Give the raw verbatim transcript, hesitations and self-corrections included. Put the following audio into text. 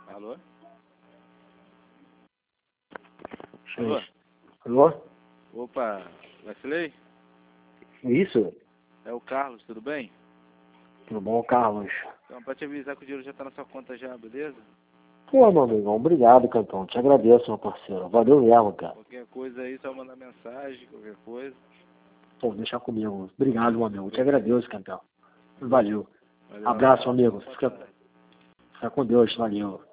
Alô? Alô? Alô? Opa, Wesley? Isso? É o Carlos, tudo bem? Tudo bom, Carlos? Então, pra te avisar que o dinheiro já tá na sua conta já, beleza? Pô, meu amigão, obrigado, Cantão. Te agradeço, meu parceiro. Valeu mesmo, cara. Qualquer coisa aí, só mandar mensagem, qualquer coisa. Pô, deixa comigo. Obrigado, meu amigo. Te agradeço, Cantão. Valeu. Valeu, Abraço, um amigo. abraço. Fica, fica com Deus. Valeu.